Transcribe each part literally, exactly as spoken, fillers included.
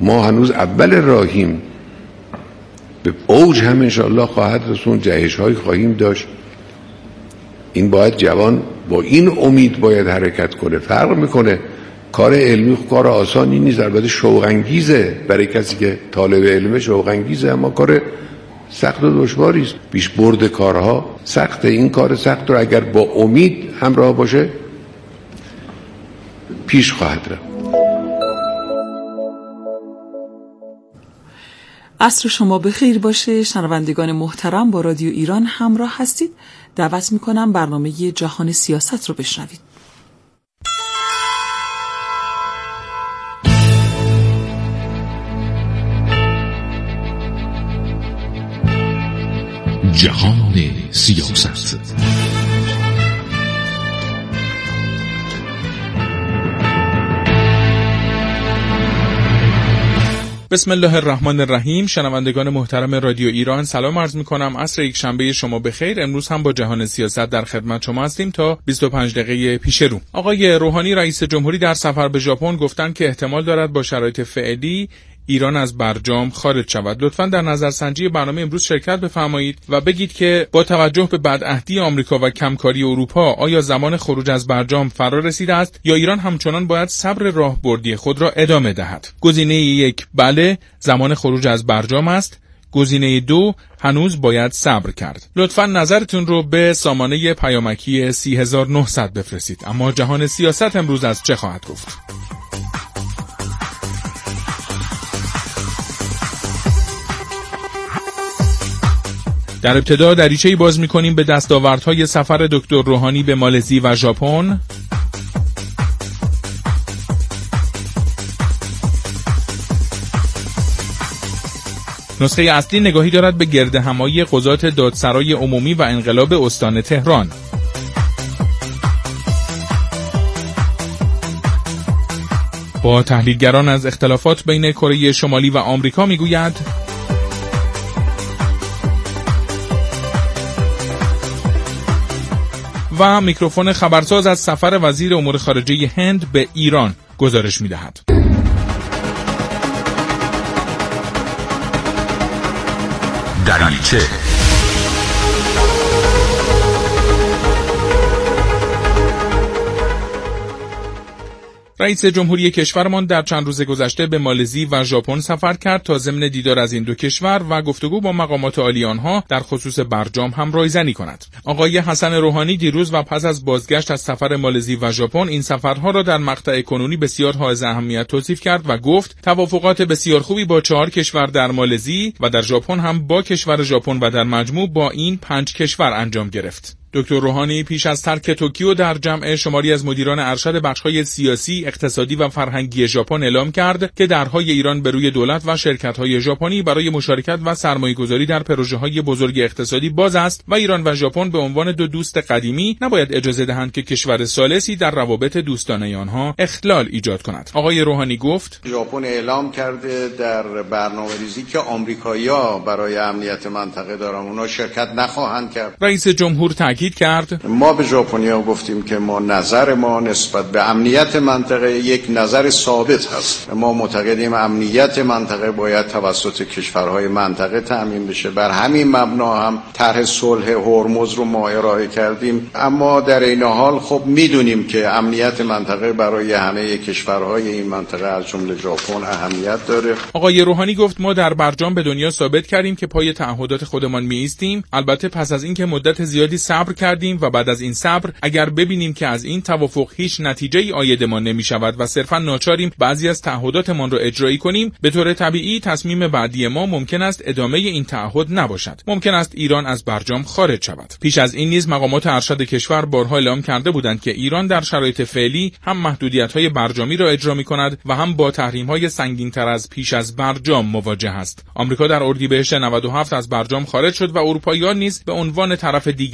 ما هنوز اول راهیم، به اوج هم انشاءالله خواهد رسون، جهش های خواهیم داشت. این باید جوان با این امید باید حرکت کنه. فرق میکنه، کار علمی کار آسانی نیست، البته شوق انگیزه برای کسی که طالب علمه، شوق انگیزه، اما کار سخت و دشواری است. پیش برد کارها سخته. این کار سخت رو اگر با امید همراه باشه پیش خواهد رفت. عصر شما بخیر باشه. شنوندگان محترم، با رادیو ایران همراه هستید. دعوت میکنم برنامه جهان سیاست رو بشنوید. جهان سیاست. بسم الله الرحمن الرحیم. شنوندگان محترم رادیو ایران سلام عرض میکنم. عصر یک شنبه شما بخیر. امروز هم با جهان سیاست در خدمت شما هستیم تا بیست و پنج دقیقه پیش رو. آقای روحانی رئیس جمهوری در سفر به ژاپن گفتن که احتمال دارد با شرایط فعلی ایران از برجام خارج شود. لطفاً در نظرسنجی برنامه امروز شرکت بفرمایید و بگید که با توجه به بدعهدی آمریکا و کمکاری اروپا آیا زمان خروج از برجام فرا رسیده است یا ایران همچنان باید صبر راهبردی خود را ادامه دهد؟ گزینه یک، بله، زمان خروج از برجام است. گزینه دو، هنوز باید صبر کرد. لطفاً نظرتون رو به سامانه پیامکی سی هزار و نهصد بفرستید. اما جهان سیاست امروز از چه خواهد گفت؟ در ابتدا دریچه‌ای باز می‌کنیم به دستاوردهای سفر دکتر روحانی به مالزی و ژاپن. نسخه اصلی نگاهی دارد به گردهمایی قضات دادسرای عمومی و انقلاب استان تهران. با تحلیلگران از اختلافات بین کره شمالی و آمریکا می‌گوید و میکروفون خبرساز از سفر وزیر امور خارجه هند به ایران گزارش می‌دهد. دریچه رئیس جمهوری کشورمان در چند روز گذشته به مالزی و ژاپن سفر کرد تا ضمن دیدار از این دو کشور و گفتگو با مقامات عالی آنها در خصوص برجام هم رایزنی کند. آقای حسن روحانی دیروز و پس از بازگشت از سفر مالزی و ژاپن این سفرها را در مقطع کنونی بسیار حائز اهمیت توصیف کرد و گفت توافقات بسیار خوبی با چهار کشور در مالزی و در ژاپن هم با کشور ژاپن و در مجموع با این پنج کشور انجام گرفت. دکتر روحانی پیش از ترک توکیو در جمع شماری از مدیران ارشد بخش‌های سیاسی، اقتصادی و فرهنگی ژاپن اعلام کرد که درهای ایران به روی دولت و شرکت‌های ژاپنی برای مشارکت و سرمایه‌گذاری در پروژه‌های بزرگ اقتصادی باز است و ایران و ژاپن به عنوان دو دوست قدیمی نباید اجازه دهند که کشور ثالثی در روابط دوستانه آنها اختلال ایجاد کند. آقای روحانی گفت ژاپن اعلام کرده در برنامه‌ریزی که آمریکایی‌ها برای امنیت منطقه دارن اونها شرکت نخواهند کرد. رئیس جمهور تاکید کرد ما به ژاپنی‌ها گفتیم که ما نظر ما نسبت به امنیت منطقه یک نظر ثابت هست. ما معتقدیم امنیت منطقه باید توسط کشورهای منطقه تامین بشه. بر همین مبنا هم طرح صلح هرمز رو ما ارائه کردیم. اما در این حال خب میدونیم که امنیت منطقه برای همه کشورهای این منطقه از جمله ژاپن اهمیت داره. آقای روحانی گفت ما در برجام به دنیا ثابت کردیم که پای تعهدات خودمان می‌ایستیم. البته پس از اینکه مدت زیادی صبر کردیم و بعد از این صبر اگر ببینیم که از این توافق هیچ نتیجه‌ای عایدمان نمی‌شود و صرفاً ناچاریم بعضی از تعهداتمان را اجرایی کنیم، به طور طبیعی تصمیم بعدی ما ممکن است ادامه این تعهد نباشد. ممکن است ایران از برجام خارج شود. پیش از این نیز مقامات ارشد کشور بارها اعلام کرده بودند که ایران در شرایط فعلی هم محدودیت‌های برجامی را اجرا می‌کند و هم با تحریم‌های سنگین‌تر از پیش از برجام مواجه است. آمریکا در اردیبهشت نود و هفت از برجام خارج شد و اروپایی‌ها نیز به عنوان طرف دیگر برجام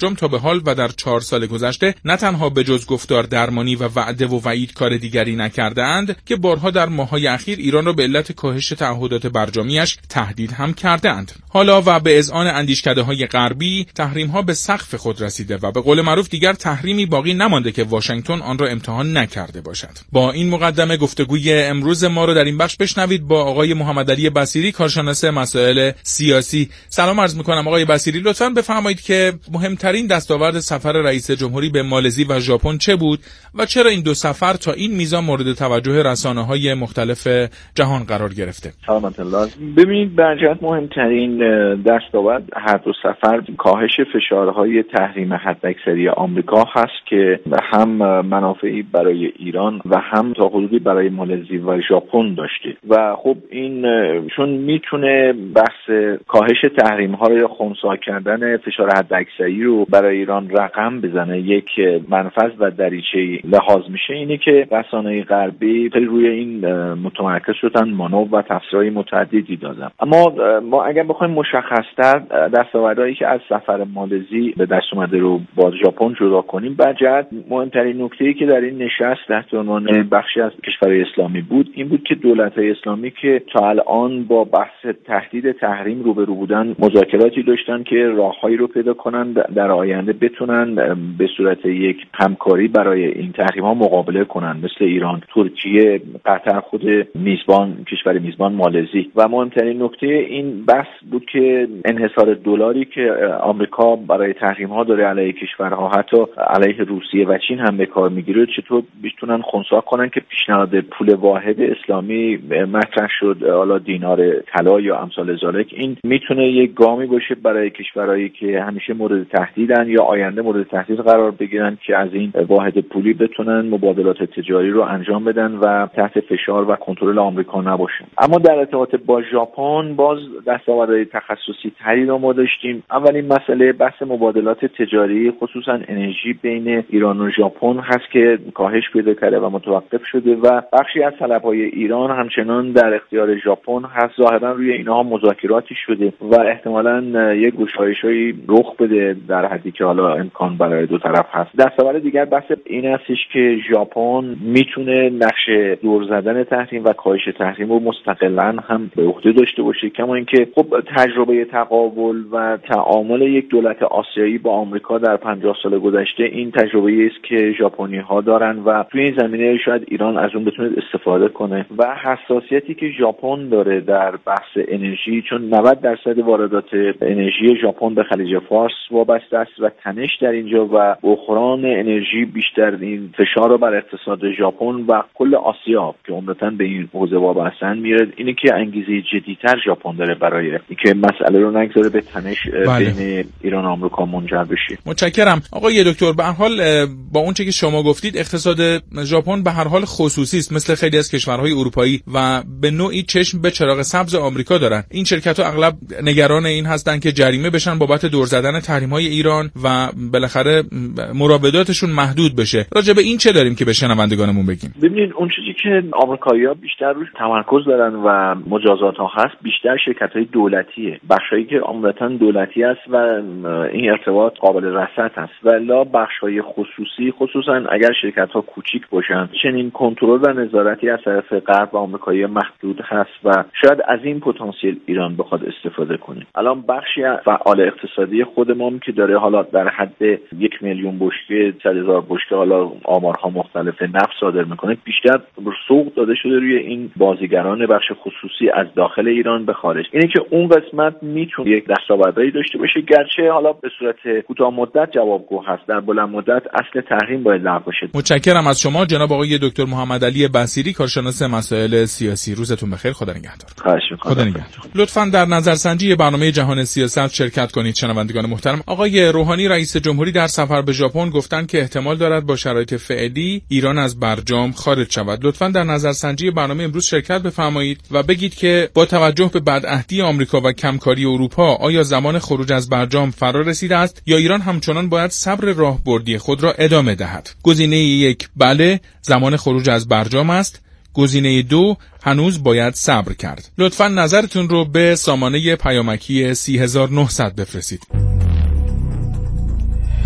برجام تا به حال و در چهار سال گذشته نه تنها به جز گفتار درمانی و وعده و وعید کار دیگری نکرده‌اند که بارها در ماه‌های اخیر ایران را به علت کاهش تعهدات برجامیش تهدید هم کرده‌اند. حالا و به اذعان اندیشکده‌های غربی تحریم‌ها به سقف خود رسیده و به قول معروف دیگر تحریمی باقی نمانده که واشنگتن آن را امتحان نکرده باشد. با این مقدمه گفتگوی امروز ما رو در این بخش بشنوید با آقای محمدعلی بصیری، کارشناس مسائل سیاسی. سلام عرض می‌کنم آقای بصیری، لطفاً بفرمایید که مهمترین دستاورد سفر رئیس جمهوری به مالزی و ژاپن چه بود و چرا این دو سفر تا این میزان مورد توجه رسانه‌های مختلف جهان قرار گرفته؟ سلامت الله. ببینید برجت مهمترین دستاورد هر دو سفر کاهش فشارهای تحریم حداکثری آمریکا هست که هم منافعی برای ایران و هم تا حدودی برای مالزی و ژاپن داشته و خب این چون میتونه بحث کاهش تحریم ها رو یا خنثی کردن فشار حداکثری رو برای ایران رقم بزنه، یک منفذ و دریچه لحاظ میشه اینه که رسانه‌های غربی خیلی روی این متمرکز شدن، مانور و تفسیرهای متعددی دادن. اما ما اگر بخوایم مشخص‌تر دستاوردهایی که از سفر مالزی به دست اومده رو با ژاپن جدا کنیم، بجد مهمترین نکته‌ای که در این نشست تحت عنوان بخشی از کشورهای اسلامی بود این بود که دولت‌های اسلامی که تا الان با بحث تهدید تحریم روبرو بودن مذاکراتی داشتن که راههایی رو پیدا کنن در آینده بتونن به صورت یک همکاری برای این تحریم‌ها مقابله کنن، مثل ایران، ترکیه، قطر، خود میزبان کشور میزبان مالزی. و مهمترین نکته این بحث بود که انحصار دلاری که آمریکا برای تحریم‌ها داره علیه کشورها، حتی علیه روسیه و چین هم به کار میگیره، چطور بتونن خنثی کنن که پیشنهاد پول واحد اسلامی مطرح شد، حالا دینار طلا یا امثال ذالک. این میتونه یک گامی باشه برای کشورهایی که همیشه مورد تهدیدن یا آینده مورد تهدید قرار بگیرن که از این واحد پولی بتونن مبادلات تجاری رو انجام بدن و تحت فشار و کنترل آمریکا نباشن. اما در ارتباط با ژاپن باز دستاوردهای تخصصی تری رو ما داشتیم. اولین مسئله بحث مبادلات تجاری خصوصا انرژی بین ایران و ژاپن هست که کاهش پیدا کرده و متوقف شده و بخشی از طلب‌های ایران همچنان در اختیار ژاپن هست. ظاهرا روی اینها مذاکراتی شده و احتمالاً یک گشایشی رخ بده در حدی که حالا امکان برای دو طرف هست. دستاورد دیگر بحث این هستش که ژاپن میتونه نقش دور زدن تحریم و کاهش تحریم رو مستقلاً هم به عهده داشته باشه، کما اینکه خب تجربه تقابل و تعامل یک دولت آسیایی با آمریکا در پنجاه سال گذشته این تجربه است که ژاپنی‌ها دارن و توی این زمینه شاید ایران از اون بتونه استفاده کنه. و حساسیتی که ژاپن داره در بحث انرژی، چون نود درصد واردات انرژی ژاپن به خلیج فارس وابسته است و تنش در اینجا و بحران انرژی بیشتر این فشار رو بر اقتصاد ژاپن و کل آسیا که عمدتاً به این حوزه وابسته‌اند میاره. اینه که انگیزه جدی‌تر ژاپن داره برای اینکه مسئله رو نگذاره به تنش بله. بین ایران و آمریکا منجر بشه. متشکرم آقای دکتر. به هر حال با اون چه که شما گفتید اقتصاد ژاپن به هر حال خصوصی است، مثل خیلی از کشورهای اروپایی و به نوعی چشم به چراغ سبز آمریکا دارن. این شرکت‌ها اغلب نگران این هستن که جریمه بشن بابت دور زدن تحریم‌های ایران و بالاخره مراوداتشون محدود بشه. راجع به این چه داریم که به شنوندگانمون بگیم؟ ببینید اون چیزی که آمریکایی‌ها بیشتر روش تمرکز دارن و مجازات‌ها هست بیشتر شرکت‌های دولتیه، بخشایی که عمدتاً دولتی است و این ارتباط قابل رصد است. ولی بخش‌های خصوصی خصوصاً اگر شرکت‌ها کوچیک باشن چنین کنترل و نظارتی از طرف غرب و آمریکایی محدود هست و شاید از این پتانسیل ایران بخواد استفاده کنه. الان بخشی از فعال اقتصادی خودمون که داره حالا در حد یک میلیون بشکه صد هزار بشکه حالا آمارها مختلف نفت صادر میکنه، بیشتر سوق داده شده روی این بازیگران بخش خصوصی از داخل ایران به خارج. اینه که اون قسمت میتونه یک دستاوردی داشته باشه، گرچه حالا به صورت کوتاه مدت جوابگو هست، در بلند مدت اصل تحریم باید لغو بشه. متشکرم از شما جناب آقای دکتر محمدعلی بصیری، کارشناس مسائل سیاسی. روزتون بخیر. خدا نگهدار. خواهش می‌کنم. خدا نگهدار. لطفاً در نظرسنجی برنامه جهان سیاست شرکت کنید. شنوندگان محترم، آقای روحانی رئیس جمهوری در سفر به ژاپن گفتند که احتمال دارد با شرایط فعلی ایران از برجام خارج شود. لطفاً در نظرسنجی برنامه امروز شرکت بفرمایید و بگید که با توجه به بدعهدی آمریکا و کمکاری اروپا آیا زمان خروج از برجام فرا رسیده است یا ایران همچنان باید صبر راهبردی خود را ادامه دهد؟ گزینه یک بله، زمان خروج از برجام است. گزینه دو، هنوز باید صبر کرد. لطفاً نظرتون رو به سامانه پیامکی سی هزار و نهصد بفرستید.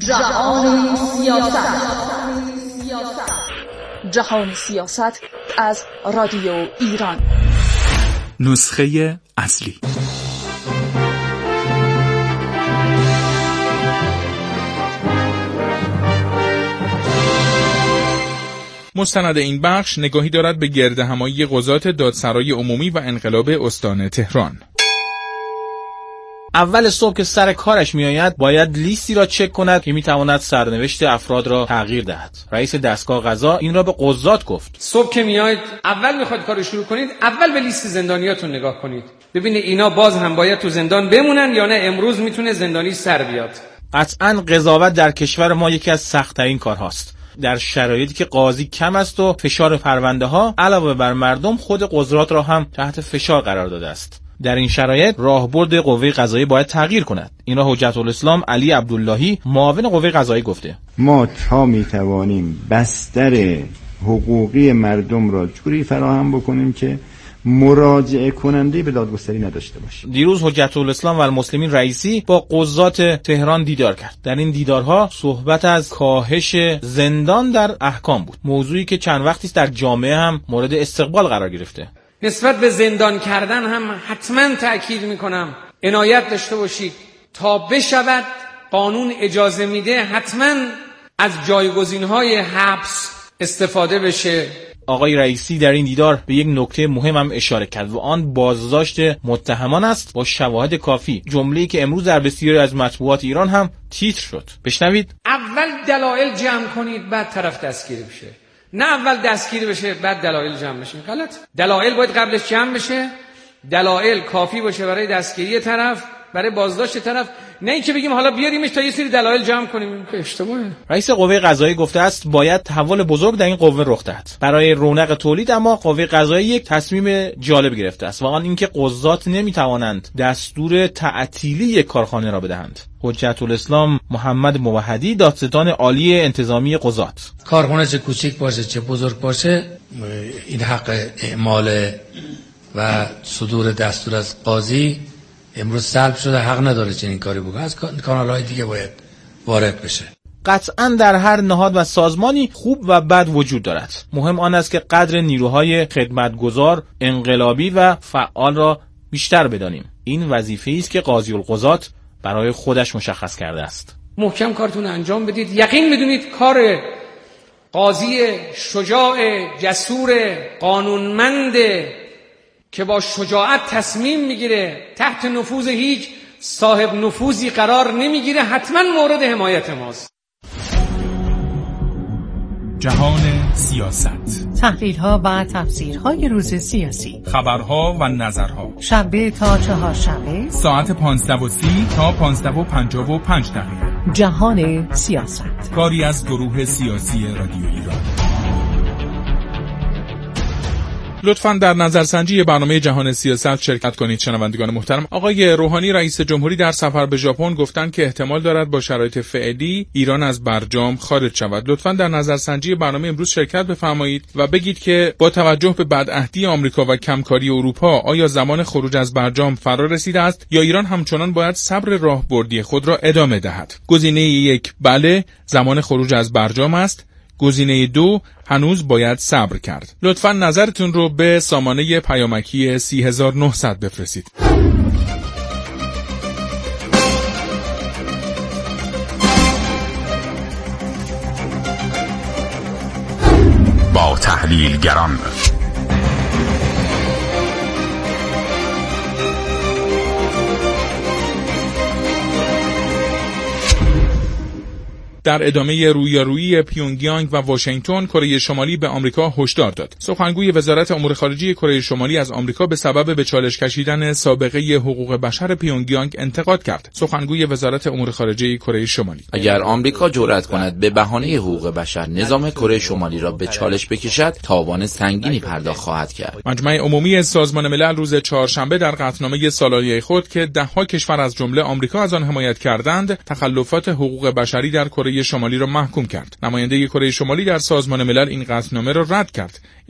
جهان سیاست. جهان سیاست از رادیو ایران. نسخه اصلی. مستند این بخش نگاهی دارد به گردهمایی قضات دادسرای عمومی و انقلاب استان تهران. اول صبح که سر کارش میآید باید لیستی را چک کند که میتواند سرنوشت افراد را تغییر دهد. رئیس دستگاه قضا این را به قضات گفت. صبح که میایید اول میخواید کارو شروع کنید، اول به لیست زندانیاتون نگاه کنید ببینید اینا باز هم باید تو زندان بمونن یا نه امروز میتونه زندانی سر بیاد. قطعاً قضاوت در کشور ما یکی از سخت‌ترین کارهاست. در شرایطی که قاضی کم است و فشار پرونده ها علاوه بر مردم خود قضات را هم تحت فشار قرار داده است. در این شرایط راهبرد قوه قضاییه باید تغییر کند. این را حجت الاسلام علی عبداللهی معاون قوه قضاییه گفته. ما تا میتوانیم بستر حقوقی مردم را جوری فراهم بکنیم که مراجعه کننده به دادگستری نداشته باشه. دیروز حجت الاسلام و المسلمین رئیسی با قضات تهران دیدار کرد. در این دیدارها صحبت از کاهش زندان در احکام بود، موضوعی که چند وقتی است در جامعه هم مورد استقبال قرار گرفته. نسبت به زندان کردن هم حتما تأکید میکنم عنایت داشته باشید تا بشود قانون اجازه میده حتما از جایگزین‌های حبس استفاده بشه. آقای رئیسی در این دیدار به یک نکته مهم هم اشاره کرد و آن بازداشت متهمان است با شواهد کافی، جمله‌ای که امروز در بسیاری از مطبوعات ایران هم تیتر شد. بشنوید. اول دلایل جمع کنید بعد طرف دستگیری بشه، نه اول دستگیری بشه بعد دلایل جمع بشه. غلط. دلایل باید قبلش جمع بشه، دلایل کافی باشه برای دستگیری طرف، برای بازداشت طرف، نه اینکه بگیم حالا بیاریمش تا یه سری دلایل جمع کنیم که اشتباهه. رئیس قوه قضاییه گفته است باید تحول بزرگ در این قوه رخ دهد برای رونق تولید، اما قوه قضاییه یک تصمیم جالب گرفته است و آن اینکه قضات نمیتوانند دستور تعطیلی کارخانه را بدهند. حجت الاسلام محمد موحدی دادستان عالی انتظامی قضات: کارخانه چه کوچیک باشه چه بزرگ باشه این حق اعمال و صدور دستور از قاضی امروز سلب شده، حق نداره چنین کاری بکنه، از کانال‌های دیگه باید وارد بشه. قطعاً در هر نهاد و سازمانی خوب و بد وجود دارد. مهم آن است که قدر نیروهای خدمتگزار، انقلابی و فعال را بیشتر بدانیم. این وظیفه‌ای است که قاضی القضات برای خودش مشخص کرده است. محکم کارتون انجام بدید. یقین بدونید کار قاضی شجاع، جسور، قانونمند که با شجاعت تصمیم میگیره، تحت نفوذ هیچ صاحب نفوذی قرار نمیگیره، حتما مورد حمایت ماست. جهان سیاست. تحلیل‌ها و تفسیرهای روز سیاسی. خبرها و نظرها. شنبه تا چهارشنبه ساعت پانزده و سی تا پانزده و پنجاه و پنج دقیقه. جهان سیاست. کاری از گروه سیاسی رادیو ایران. لطفاً در نظرسنجی برنامه جهان سیاست شرکت کنید. شنوندگان محترم، آقای روحانی رئیس جمهوری در سفر به ژاپن گفتند که احتمال دارد با شرایط فعلی ایران از برجام خارج شود. لطفاً در نظرسنجی برنامه امروز شرکت بفرمایید و بگید که با توجه به بدعهدی آمریکا و کمکاری اروپا آیا زمان خروج از برجام فرا رسیده است یا ایران همچنان باید صبر راهبردی خود را ادامه دهد؟ گزینه یک بله، زمان خروج از برجام است. گزینه دو، هنوز باید صبر کرد. لطفاً نظرتون رو به سامانه پیامکی سی هزار و نهصد بفرستید. با تحلیلگران در ادامه رویارویی پیونگیانگ و واشنگتن، کره شمالی به آمریکا هشدار داد. سخنگوی وزارت امور خارجه کره شمالی از آمریکا به سبب به چالش کشیدن سابقه حقوق بشر پیونگیانگ انتقاد کرد. سخنگوی وزارت امور خارجه کره شمالی: اگر آمریکا جرأت کند به بهانه حقوق بشر نظام کره شمالی را به چالش بکشد، تاوان سنگینی پرداخت خواهد کرد. مجمع عمومی سازمان ملل روز چهارشنبه در قطعنامه سالیانه خود که ده‌ها کشور از جمله آمریکا از آن حمایت کردند، تخلفات حقوق بشری در کره شمالی را محکوم کرد. نماینده کره شمالی در سازمان ملل این قطعنامه را رد کرد.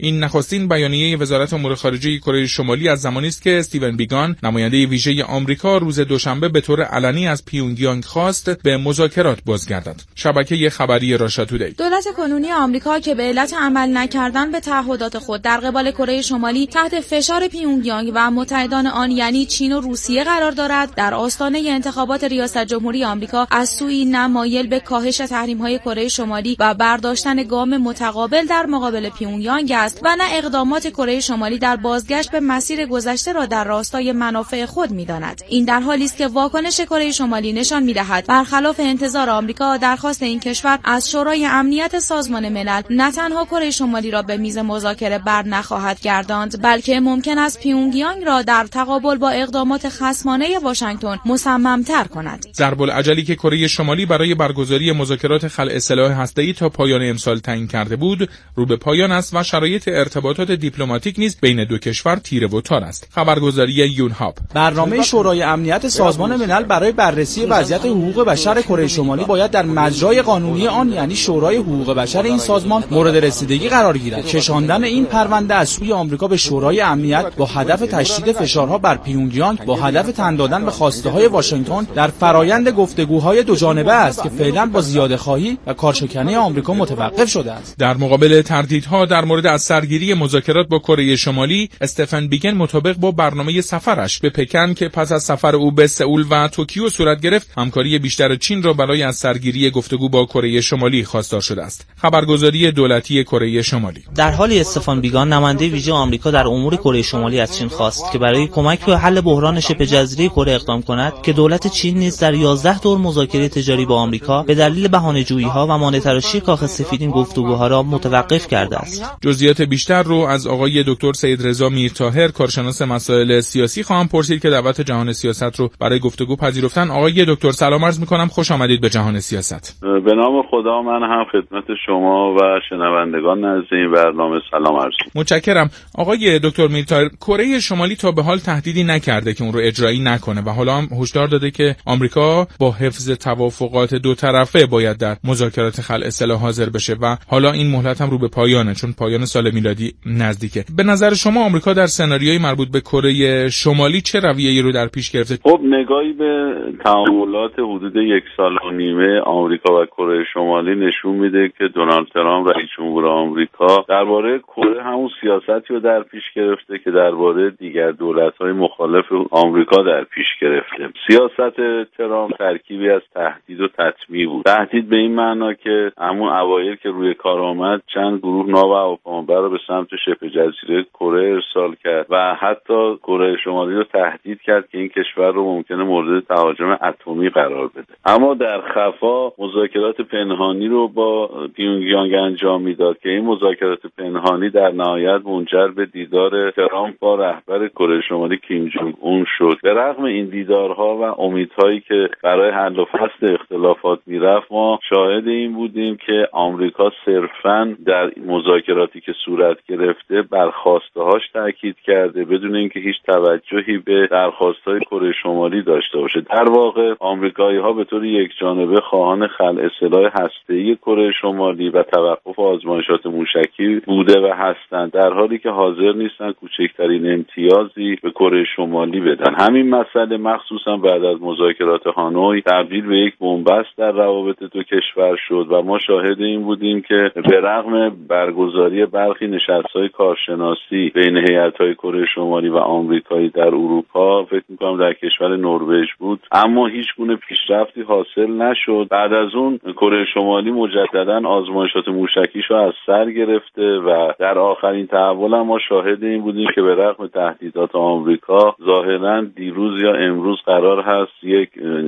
این نخستین بیانیه وزارت امور خارجه کره شمالی از زمانی است که استیون بیگان نماینده ویژه آمریکا روز دوشنبه به طور علنی از پیونگیانگ خواست به مذاکرات بازگردد. شبکه خبری راشا تودی: دولت کنونی آمریکا که به علت عمل نکردن به تعهدات خود در قبال کره شمالی تحت فشار پیونگیانگ و متحدان آن یعنی چین و روسیه قرار دارد، در آستانه انتخابات ریاست جمهوری آمریکا از سوی نه مایل به کاهش تحریم‌های کره شمالی و برداشتن گام متقابل در مقابل پیونگیانگ است و نه اقدامات کره شمالی در بازگشت به مسیر گذشته را در راستای منافع خود می‌داند. این در حالی است که واکنش کره شمالی نشان می‌دهد برخلاف انتظار آمریکا درخواست این کشور از شورای امنیت سازمان ملل نه تنها کره شمالی را به میز مذاکره بر نخواهد گرداند، بلکه ممکن است پیونگیانگ را در تقابل با اقدامات خصمانه واشنگتن مصمم‌تر کند. ضرب العجلی که کره شمالی برای برگزاری مذاکرات خلع سلاح هسته‌ای تا پایان امسال تعیین کرده بود، رو به پایان است و شرایط ارتباطات دیپلماتیک نیز بین دو کشور تیره و تار است. خبرگزاری یونهاپ: برنامه شورای امنیت سازمان ملل برای بررسی وضعیت حقوق بشر کره شمالی باید در مجرای قانونی آن یعنی شورای حقوق بشر این سازمان مورد رسیدگی قرار گیرد. کشاندن این پرونده از سوی آمریکا به شورای امنیت با هدف تشدید فشارها بر پیونگیانگ با هدف تن دادن به خواسته‌های واشنگتن در فرایند گفتگوهای دو جانبه است که فعلا با زیاده‌خواهی و کارشکنی آمریکا متوقف شده است. در مقابل تردیدها در مورد از سرگیری مذاکرات با کره شمالی، استفن بیگن مطابق با برنامه سفرش به پکن که پس از سفر او به سئول و توکیو صورت گرفت، همکاری بیشتر چین را برای از سرگیری گفتگو با کره شمالی خواستار شده است. خبرگزاری دولتی کره شمالی: در حالی استفان بیگان نماینده ویژه آمریکا در امور کره شمالی از چین خواست که برای کمک به حل بحران شبه جزیره کره اقدام کند که دولت چین نیز در یازده دور مذاکره تجاری با آمریکا به دلیل بهانه‌جویی‌ها و مانع‌تراشی کاخ سفید این گفتگوها را متوقف کرده است. جزئیات بیشتر رو از آقای دکتر سید رضا میرطاهر، کارشناس مسائل سیاسی خواهم پرسید که دعوت جهان سیاست رو برای گفتگو پذیرفتن. آقای دکتر سلام عرض می‌کنم، خوش آمدید به جهان سیاست. به نام خدا من هم خدمت شما و شنوندگان نزد این برنامه سلام عرض می‌کنم. متشکرم. آقای دکتر میرطاهر، کره شمالی تا به حال تهدیدی نکرده که اون رو اجرایی نکنه و حالا هم هشدار داده که آمریکا با حفظ توافقات دو طرفه باید در مذاکرات خلع سلاح حاضر بشه و حالا این مهلت هم رو به پایانه چون پایان سال میلادی نزدیکه. به نظر شما آمریکا در سناریوی مربوط به کره شمالی چه رویه‌ای رو در پیش گرفته؟ خب نگاهی به تعاملات حدود یک سال و نیمه آمریکا و کره شمالی نشون میده که دونالد ترامپ رئیس جمهور آمریکا درباره کره همون سیاستی رو در پیش گرفته که درباره دیگر دولت‌های مخالف آمریکا در پیش گرفته. سیاست ترامپ ترکیبی از تهدید و تطمیع بود. تهدید به این معنا که همون اوایل که روی کار آمد چند گروه ناو هواپیمابر رو به سمت شبه جزیره کره ارسال کرد و حتی کره شمالی رو تهدید کرد که این کشور رو ممکنه مورد تهاجم اتمی قرار بده. اما در خفا مذاکرات پنهانی رو با پیونگیانگ انجام میداد که این مذاکرات پنهانی در نهایت منجر به دیدار ترامپ با رهبر کره شمالی کیم جونگ اون شد. به رغم این دیدارها و امیدهایی که برای حل و فصل اختلافات میرفت، ما شاهد این بودیم که آمریکا صرفاً در مذاکراتی که صورت گرفته بر خواسته‌هاش تاکید کرده بدون اینکه هیچ توجهی به درخواست‌های کره شمالی داشته باشه. در واقع آمریکایی‌ها به طور یکجانبه خواهان خلع سلاح هسته‌ای کره شمالی و توقف آزمایشات موشکی بوده و هستند، در حالی که حاضر نیستن کوچکترین امتیازی به کره شمالی بدن. همین مسئله مخصوصا بعد از مذاکرات هانوی تبدیل به یک بنبست در روابط دو کشور شد و ما شاهد این بودیم که به رغم برگزاری برخی نشست‌های کارشناسی بین هیئت‌های کره شمالی و آمریکایی در اروپا، فکر می‌کنم در کشور نروژ بود، اما هیچ گونه پیشرفتی حاصل نشد. بعد از اون کره شمالی مجدداً آزمایشات موشکیشو از سر گرفته و در آخرین تحول ما شاهد این بودیم که به رغم تهدیدات آمریکا ظاهراً دیروز یا امروز قرار هست یک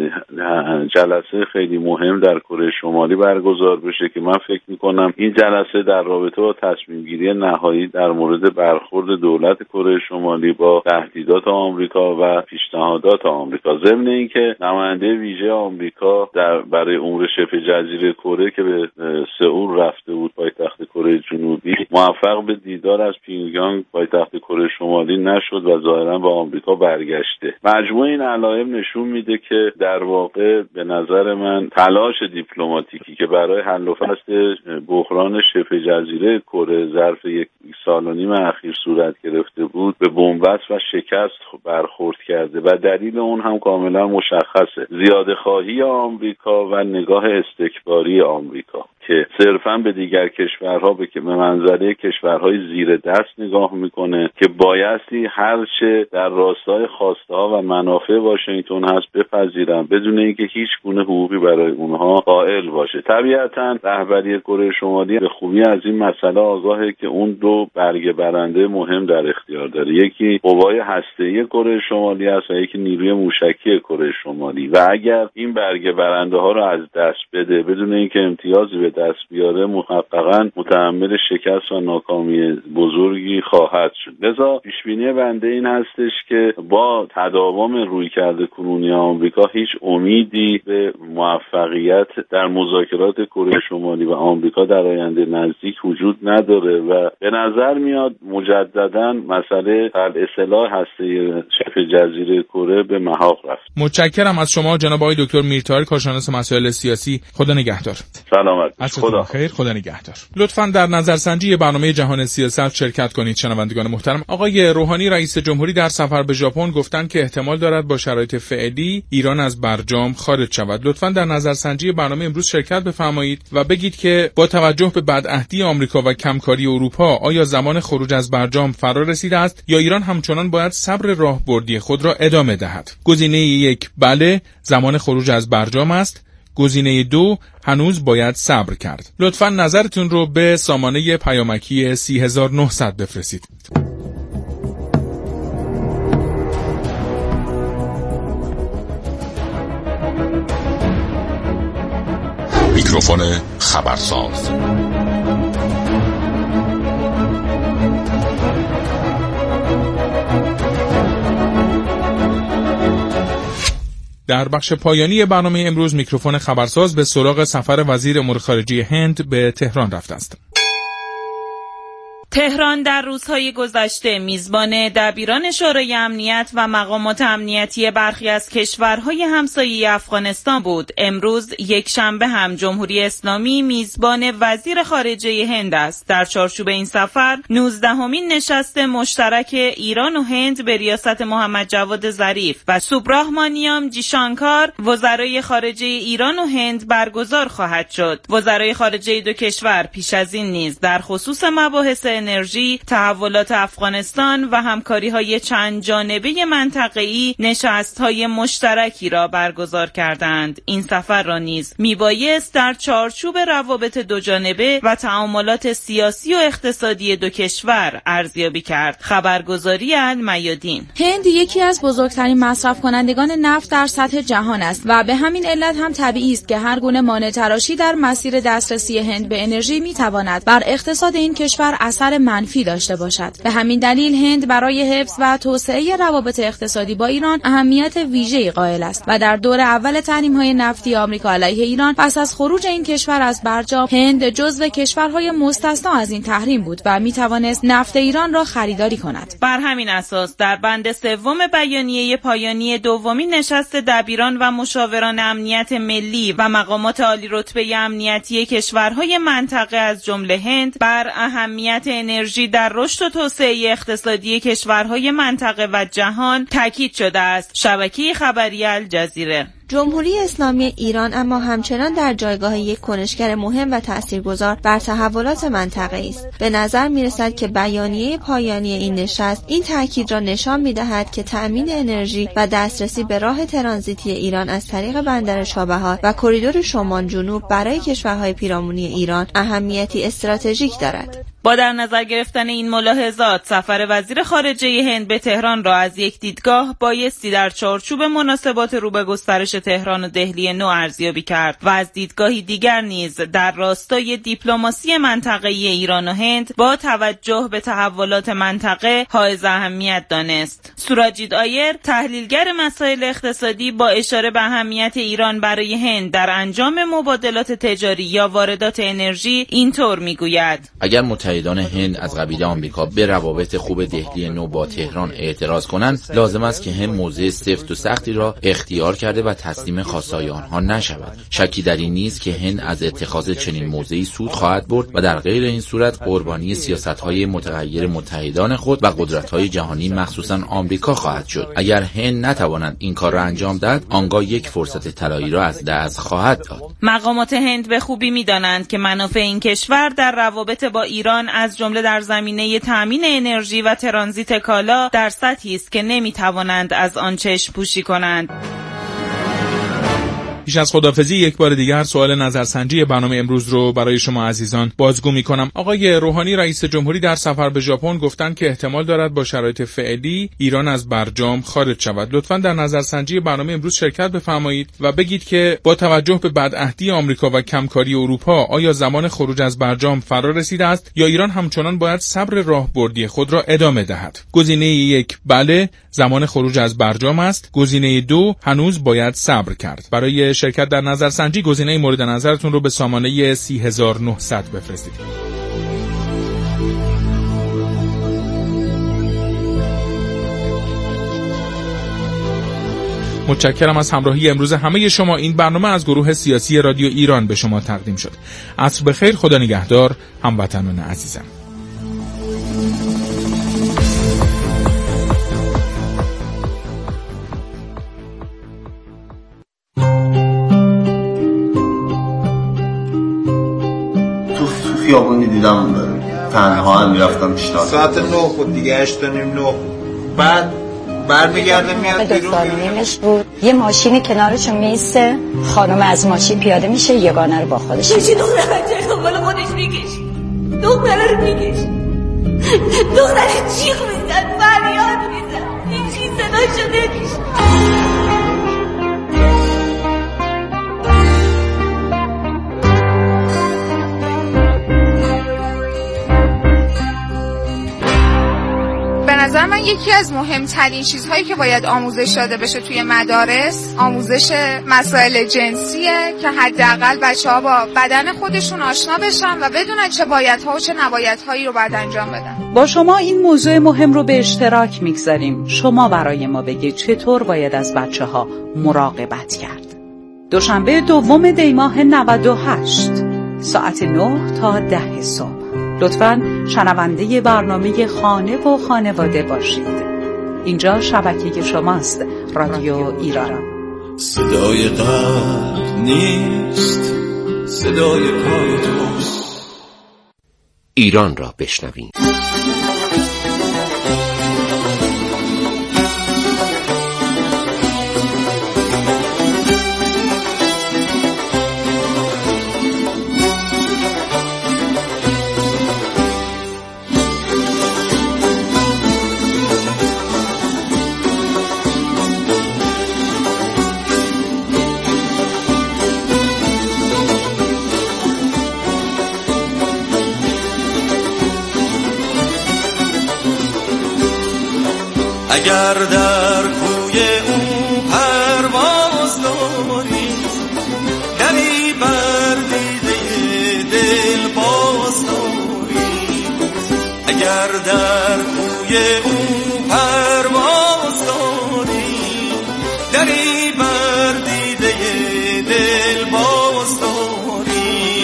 جلسه خیلی مهم در کره شمالی برگزار بشه که من فکر می‌کنم این جلسه در رابطه با تصمیم گیری نهایی در مورد برخورد دولت کره شمالی با تهدیدات آمریکا و پیشنهادات آمریکا، ضمن اینکه نماینده ویژه آمریکا در برای امور شبه جزیره کره که به سئول رفته بود، پایتخت کره جنوبی، موفق به دیدار از پیونگیانگ پایتخت کره شمالی نشد و ظاهرا به آمریکا برگشته. مجموع این علائم نشون میده که در واقع به نظر من تلاش دیپلماتیکی که برای حل و فصل بحران شبه جزیره کره ظرف یک سال و نیم اخیر صورت گرفته بود به بنبست و شکست برخورد کرده و دلیل اون هم کاملا مشخصه: زیاده خواهی آمریکا و نگاه استکباری آمریکا که صرفاً به دیگر کشورها به منزله کشورهای زیر دست نگاه میکنه که بایستی هرچه در راستای خواسته ها و منافع واشنگتن هست بپذیرن بدون اینکه هیچ گونه حقوقی برای اونها قائل باشه. طبیعتاً رهبری کره شمالی به خوبی از این مسئله آگاهه که اون دو برگه برنده مهم در اختیار داره: یکی قوای هسته‌ای کره شمالی است و یکی نیروی موشکی کره شمالی، و اگر این برگه برنده ها رو از دست بده بدون اینکه امتیازی به دست بیاره محققاً متحمل شکست و ناکامی بزرگی خواهد شد. لذا پیشبینی بنده این هستش که با تداوم رویکرد کنونی آمریکا هیچ امیدی به موفقیت در مذاکرات کره شمالی و آمریکا در آینده نزدیک وجود نداره و به نظر میاد مجدداً مسئله خلع سلاح هسته‌ای شبه جزیره کره به محاق رفت. متشکرم از شما جناب آقای دکتر میرطاهر، کارشناس مسائل سیاسی. خدا نگهدار. سلامت. خدا خیر. خدا نگهدار. لطفاً در نظرسنجی برنامه جهان سیاست شرکت کنید. شنوندگان محترم، آقای روحانی رئیس جمهوری در سفر به ژاپن گفتند که احتمال دارد با شرایط فعلی ایران از برجام خارج شود. لطفاً در نظرسنجی برنامه امروز شرکت بفرمایید و بگید که با توجه به بدعهدی آمریکا و کمکاری اروپا آیا زمان خروج از برجام فرا رسیده است یا ایران همچنان باید صبر راهبردی خود را ادامه دهد؟ گزینه یک: بله، زمان خروج از برجام است. گزینه دو: هنوز باید صبر کرد. لطفاً نظرتون رو به سامانه پیامکی سی هزار و نهصد بفرستید. میکروفون خبرساز. در بخش پایانی برنامه امروز میکروفون خبرساز به سراغ سفر وزیر امور خارجه هند به تهران رفته است. تهران در روزهای گذشته میزبان دبیران شورای امنیت و مقامات امنیتی برخی از کشورهای همسایه افغانستان بود. امروز یک شنبه هم جمهوری اسلامی میزبان وزیر خارجه هند است. در چارچوب این سفر نوزدهمین نشست مشترک ایران و هند به ریاست محمد جواد ظریف و سوبراهمانیام جیشانکار وزرای خارجه ایران و هند برگزار خواهد شد. وزرای خارجه دو کشور پیش از این نیز در خصوص مباحث انرژی، تحولات افغانستان و همکاری‌های چند جانبه منطقه‌ای نشست‌های مشترکی را برگزار کردند. این سفر را نیز میبایست در چارچوب روابط دوجانبه و تعاملات سیاسی و اقتصادی دو کشور ارزیابی کرد. خبرگزاری المیادین. هند یکی از بزرگترین مصرف کنندگان نفت در سطح جهان است و به همین علت هم طبیعی است که هر گونه مانع تراشی در مسیر دسترسی هند به انرژی میتواند بر اقتصاد این کشور اثر منفی داشته باشد. به همین دلیل هند برای حفظ و توسعه روابط اقتصادی با ایران اهمیت ویژه‌ای قائل است و در دور اول تحریم‌های نفتی آمریکا علیه ایران پس از خروج این کشور از برجام هند جزو کشورهای مستثنا از این تحریم بود و میتوانست نفت ایران را خریداری کند. بر همین اساس در بند سوم بیانیه پایانی دومین نشست دبیران و مشاوران امنیت ملی و مقامات عالی رتبه امنیتی کشورهای منطقه از جمله هند بر اهمیت انرژی در رشد و توسعه اقتصادی کشورهای منطقه و جهان تاکید شده است. شبکه خبری الجزیره. جمهوری اسلامی ایران اما همچنان در جایگاه یک کنشگر مهم و تاثیرگذار بر تحولات منطقه‌ای است. به نظر می‌رسد که بیانیه پایانی این نشست این تاکید را نشان می‌دهد که تأمین انرژی و دسترسی به راه ترانزیتی ایران از طریق بندر چابهار و کریدور شمال جنوب برای کشورهای پیرامونی ایران اهمیتی استراتژیک دارد. با در نظر گرفتن این ملاحظات، سفر وزیر خارجه هند به تهران را از یک دیدگاه بایستی در چارچوب مناسبات رو به گسترش تهران و دهلی نو ارزیابی کرد و از دیدگاهی دیگر نیز در راستای دیپلماسی منطقه‌ای ایران و هند با توجه به تحولات منطقه حائز اهمیت دانست. سوراجید آیر، تحلیلگر مسائل اقتصادی، با اشاره به اهمیت ایران برای هند در انجام مبادلات تجاری یا واردات انرژی اینطور میگوید: اگر متحد متحدان هند از قبیل آمریکا به روابط خوب دهلی نو با تهران اعتراض کنند، لازم است که هند موضع سفت و سختی را اختیار کرده و تسلیم خواسته‌های آنها نشود. شکی در این نیست که هند از اتخاذ چنین موضعی سود خواهد برد و در غیر این صورت قربانی سیاست‌های متغیر متحدان خود و قدرت‌های جهانی مخصوصاً آمریکا خواهد شد. اگر هند نتواند این کار را انجام دهد، آنگاه یک فرصت طلایی را از دست خواهد داد. مقامات هند به خوبی می‌دانند که منافع این کشور در روابط با ایران از جمله در زمینه تامین انرژی و ترانزیت کالا در سطحی است که نمی‌توانند از آن چشم پوشی کنند. پیش از خداحافظی یک بار دیگر سوال نظرسنجی برنامه امروز رو برای شما عزیزان بازگو می‌کنم. آقای روحانی رئیس جمهوری در سفر به ژاپن گفتن که احتمال دارد با شرایط فعلی ایران از برجام خارج شود. لطفاً در نظرسنجی برنامه امروز شرکت بفرمایید و بگید که با توجه به بدعهدی آمریکا و کمکاری اروپا آیا زمان خروج از برجام فرا رسیده است یا ایران همچنان باید صبر راهبردی خود را ادامه دهد؟ گزینه یک بله، زمان خروج از برجام است. گزینه دو هنوز باید صبر کرد. برای شرکت در نظرسنجی گزینه مورد نظرتون رو به سامانه سی هزار و نهصد بفرستید. متشکرم از همراهی امروز همه شما. این برنامه از گروه سیاسی رادیو ایران به شما تقدیم شد. عصر بخیر، خدا نگهدار هموطنان عزیزم. خیابون میدیدم تنها هم میرفتم پیشنهاد ساعت نه خود دیگه هشت تا نیم نه بعد برمیگرده میاد بیرون. بود یه ماشینی کنارشون میسته، خانم از ماشین پیاده میشه، یگانه رو با خودش چیزی دختر بچه دنبال خودش میکش، دختره رو میکش، دختره جیغ میزد، فریاد میزد، این چیز صدا شده میشه. به نظر من یکی از مهمترین چیزهایی که باید آموزش داده بشه توی مدارس آموزش مسائل جنسیه که حداقل بچه‌ها با بدن خودشون آشنا بشن و بدونن چه بایدها و چه نبایدهایی رو باید انجام بدن. با شما این موضوع مهم رو به اشتراک میگذاریم. شما برای ما بگید چطور باید از بچه‌ها مراقبت کرد. دوشنبه دوم دی ماه نود و هشت ساعت نه تا ده صبح. لطفاً شنونده برنامه خانه و خانواده باشید. اینجا شبکه شماست، رادیو ایران. صدای قلب نیست، صدای پای توست. ایران را بشنویم. اگر در کوی او پرواز داری، دری بر دیده دل باز داری. اگر در کوی او پرواز داری، دری بر دیده دل باز داری.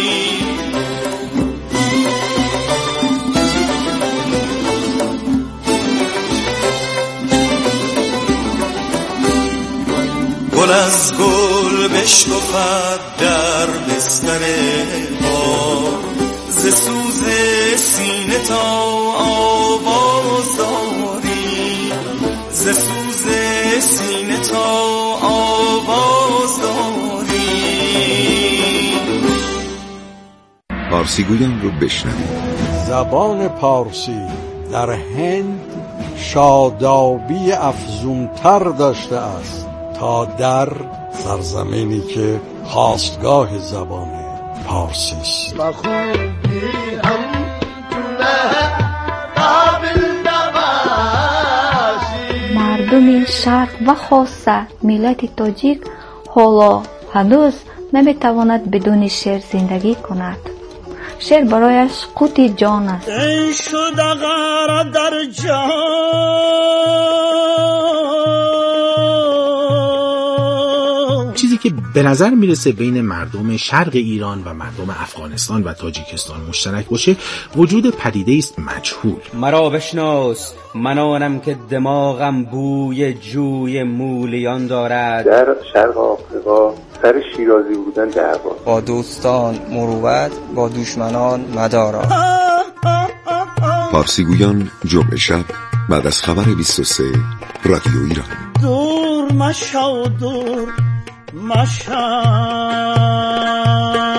گل از گل بشکفد در بستر بار، ز سوز سینه تا آواز داری. ز سوز سینه تا آواز داری. پارسی گویم رو بشنوید. زبان پارسی در هند شادابی افزونتر داشته است تا در سرزمینی که خاستگاه زبان پارسی است. مردم شرق و خاصه ملت تاجیک حالا هنوز نمیتواند بدون شعر زندگی کند. شعر برایش قوت جان است. ای شد غرق در جان. چیزی که به نظر میرسه بین مردم شرق ایران و مردم افغانستان و تاجیکستان مشترک باشه، وجود پدیده است مجهول. مرا بشناس من آنم که دماغم بوی جوی مولیان دارد. در شرق آفریقا سر شیرازی بودن دعوا، با دوستان مروت، با دشمنان مدارا. پارسیگویان جمعه شب بعد از خبر بیست و سه رادیو ایران. دور مشو دور مشو